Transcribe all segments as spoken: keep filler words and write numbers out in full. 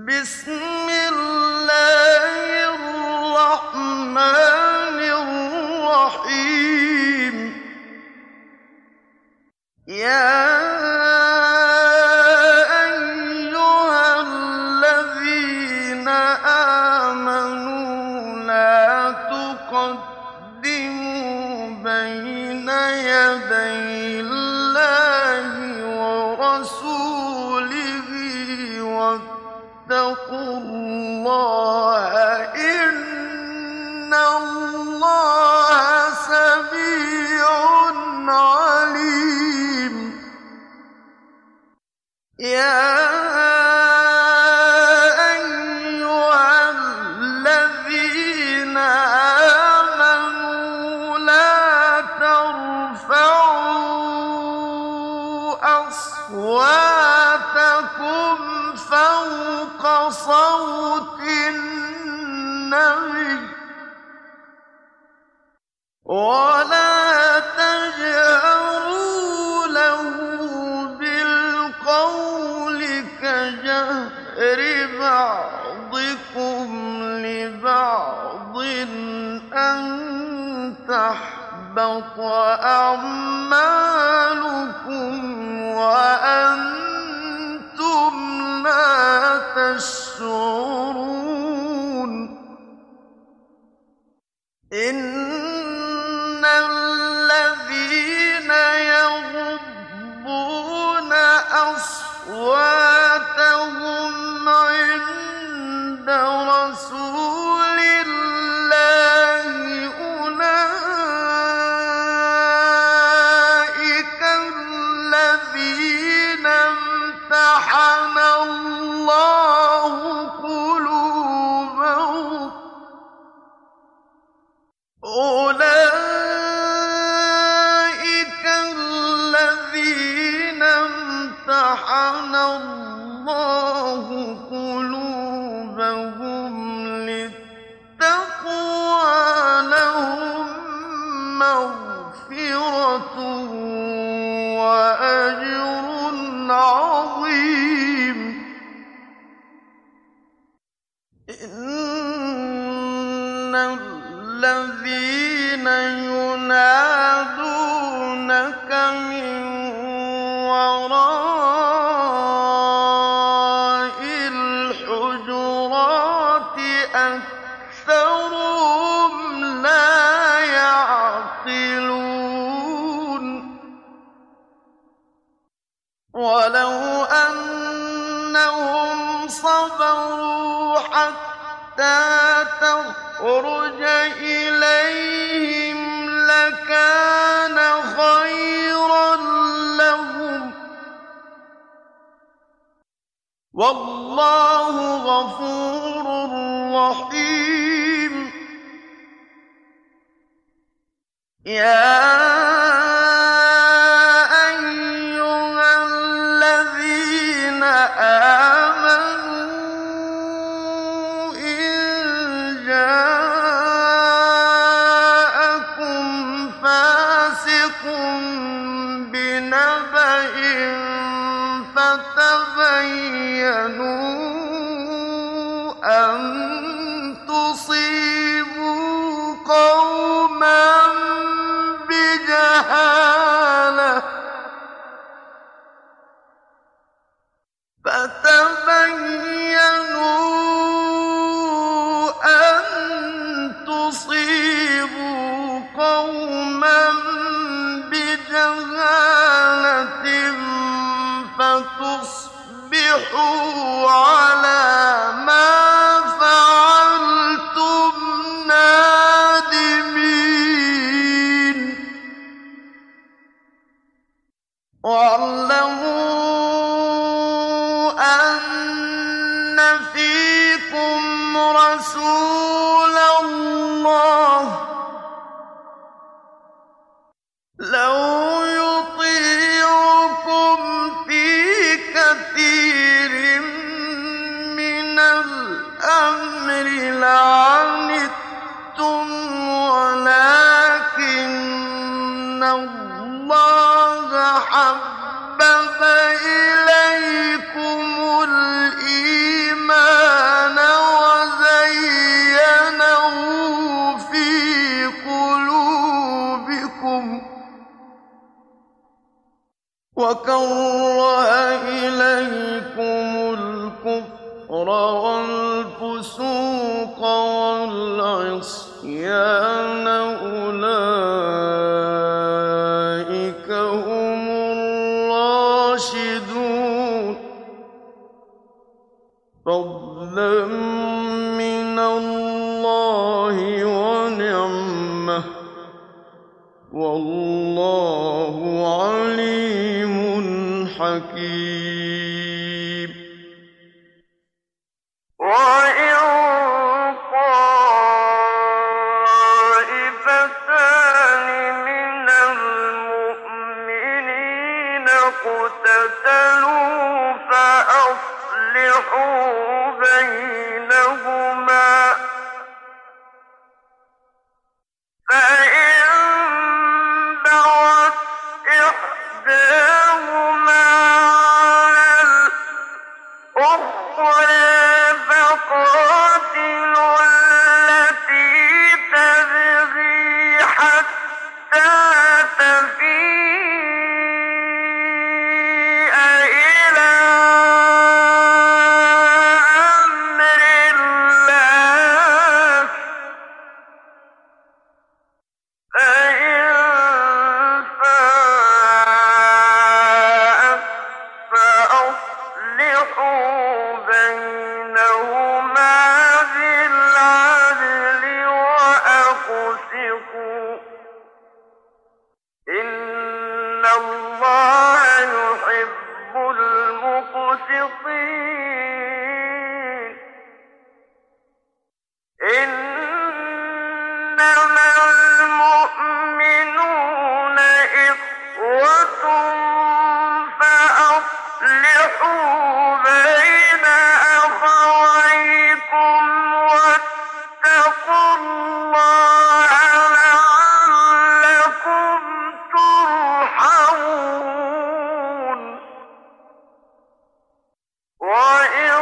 بسم الله الرحمن الرحيم. يا أيها الذين آمنوا لا تقدموا بين يدي الله ورسوله واتقوا الله إن الله سميع عليم. يا أيها الذين آمنوا لا ترفعوا أصواتكم فوق صوت النبي ولا تجهروا له بالقول كجهر بعضكم لبعض أن تحبط أعمالكم وأنتم لا تشعرون. إن الذين يغضون أصواتهم عند رسول الله أولئك الذين امتحن الله قلوبهم أولئك الذين امتحن الله قلوبهم للتقوى لهم مغفرة وأجر عظيم. إن الذين ينادونك من وراء الحجرات أكثرهم لا يعقلون. ولو أنهم صبروا حتى تخرج إليهم لكان خيرا لهم والله غفور رحيم. يا أيها الذين آمنوا إن جاءكم فاسق بنبأ فتبينوا أن تصيبوا قوما بجهالة فتبينوا أن تصيبوا قوما بجهالة فتصبحوا على ما فعلتم نادمين. واعلموا أن فيكم رسول الله لو يطيعكم في كثير من الأمر لعنتم ولكن الله حبب إليكم الإيمان والفسوق والعصيان أولئك هم الراشدون فضلا من الله ونعمة والله عليم حكيم وإن طائفتان من المؤمنين اقتتلوا فأصلحوا بينهما فإن بغت إحداهما على الأخرى فقاتلوا التي تبغي حتى تفيء إلى أمر الله فإن فاءت فأصلحوا بينهما بالعدل وأقسطوا إن الله يحب المقسطين إنما المؤمنون إخوة فأصلحوا بين أخويكم واتقوا الله لعلكم ترحمون وإن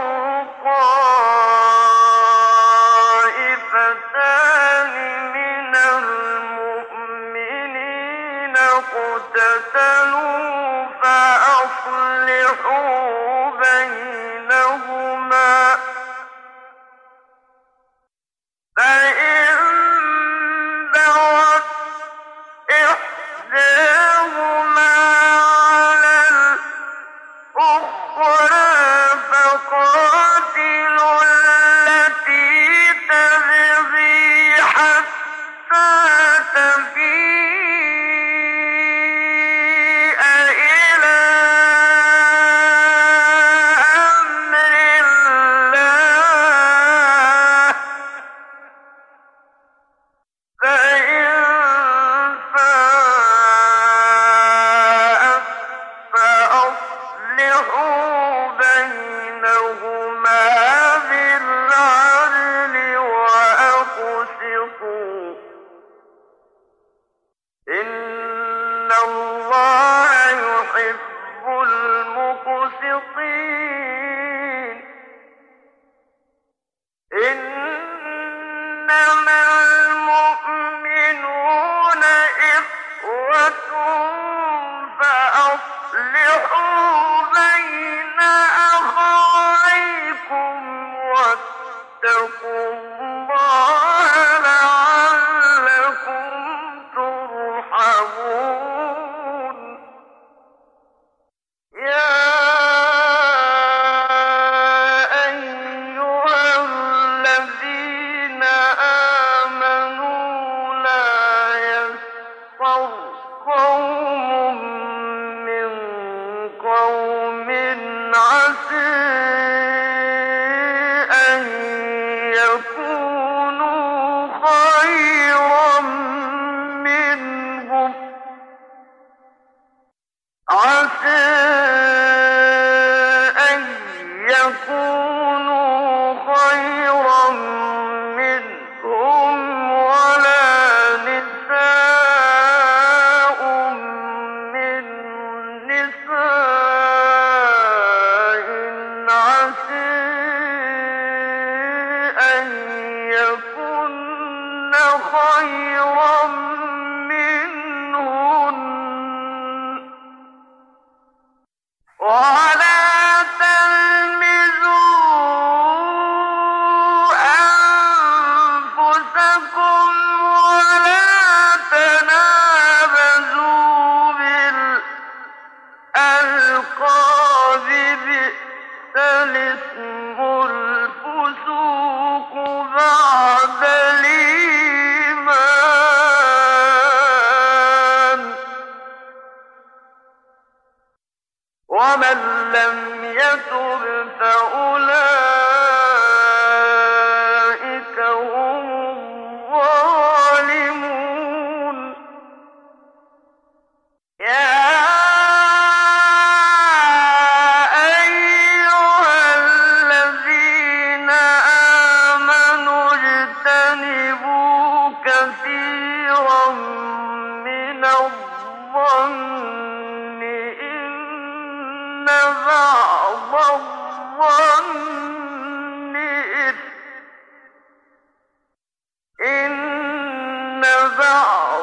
طائفتان من المؤمنين اقتتلوا فأصلحوا بينهما فإن بغت إحداهما على الأخرى فقاتلوا التي تبغي حتى تفيء إلى أمر الله فإن فاءت فأصلحوا بينهما بالعدل وأقسطوا إن الله يحب المقسطين إنما المؤمنون إخوة فأصلحوا بين أخويكم واتقوا الله لعلكم ترحمون يا أيها الذين آمنوا لا يسخر قوم من قوم عسى أن يكونوا خيرا منهم عسى أن يكونوا خيرا منهم ولا نساء من نساء عسى أن يكن خيرا منهن ولا تلمزوا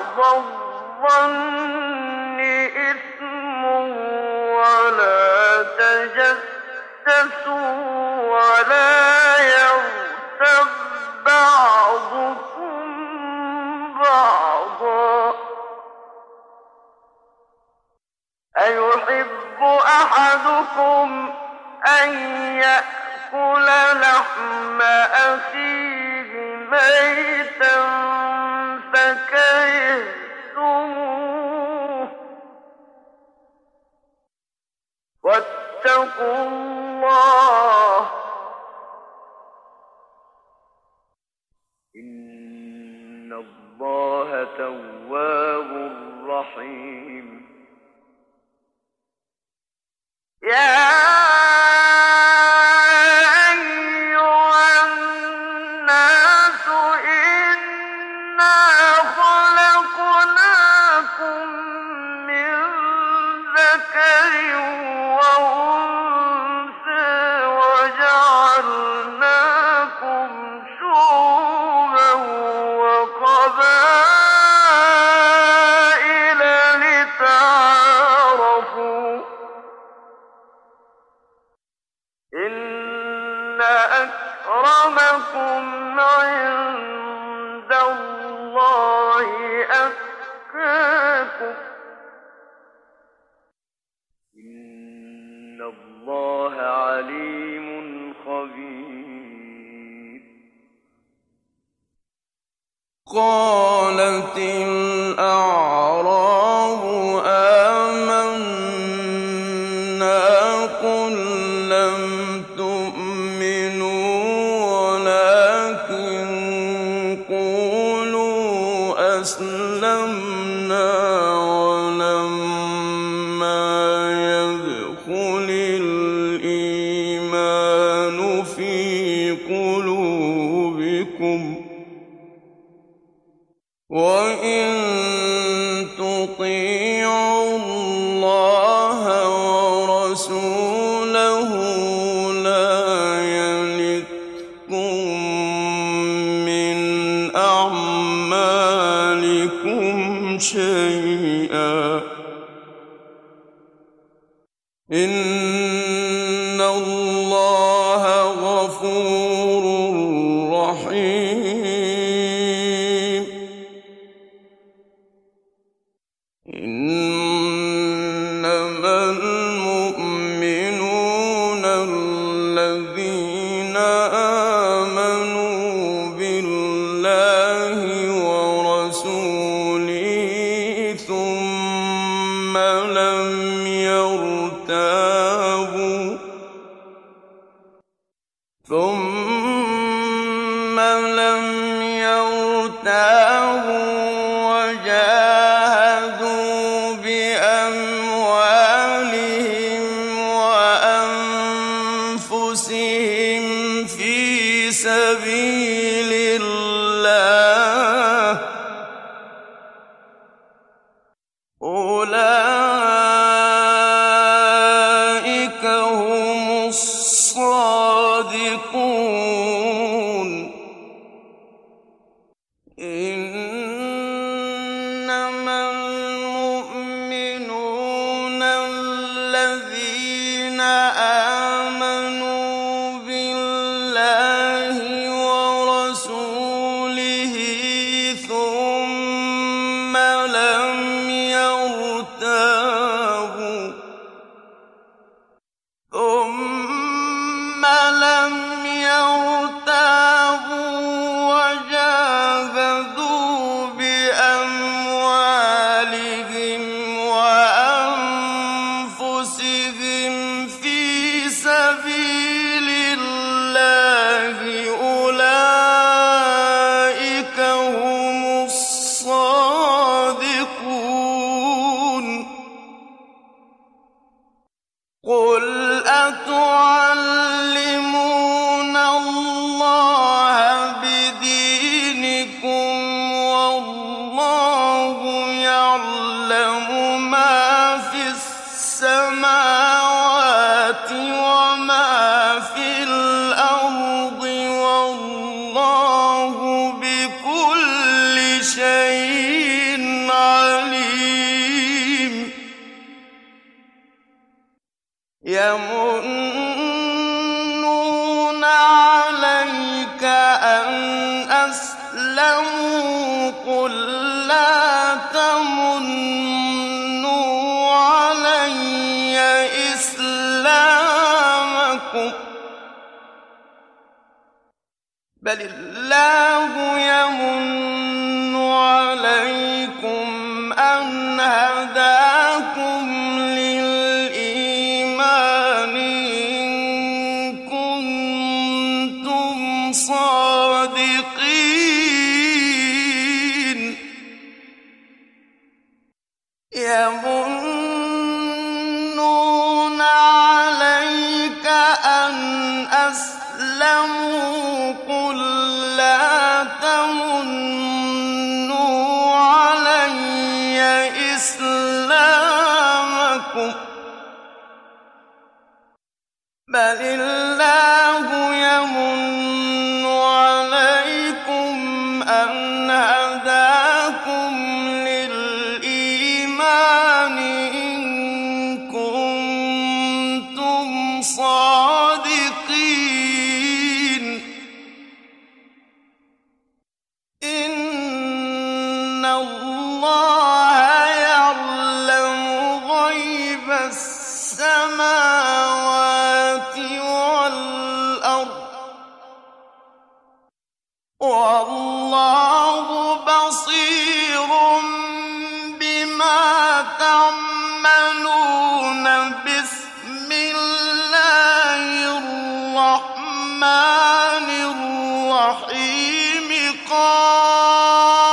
الظن إثم ولا تجسسوا ولا يغتب بعضكم بعضا أيحب أحدكم أن يأكل لحم أخيه ميتا فكرهتموه واتقوا الله إن الله تواب رحيم يا أيها الناس إنا خلقناكم من ذكر وأنثى وجعلناكم شعوبا وقبائل لتعارفوا إن أكرمكم عند الله أتقاكم إن الله عليم خبير قالت الأعراب آمنا قل لم تؤمنوا ولكن قولوا أسلمنا ولما يدخل الإيمان في قلوبكم وإن تطيعوا الله ورسوله لا يلتكم من أعمالكم شيئا إن الله غفور رحيم إنما المؤمنون الذين آمنوا بالله ورسوله ثم لم يرتابوا ثم لم يرتابوا وجاهدوا بأموالهم وأنفسهم في سبيل الله أولئك هم الصادقون إنما المؤمنون الذين آمنوا بالله ورسوله ثم لم يرتابوا ثم لم يرتابوا وجاهدوا بل الله يمن عليكم أن هداكم للإيمان إن كنتم صادقين يمنون عليك أن أسلموا قل لا تمنوا علي إسلامكم بل الله يمن عليكم أن هداكم للإيمان إن كنتم صادقين إن الله يعلم غيب السماوات والأرض والله بصير بما تعملون بسم الله الرحمن الرحيم قال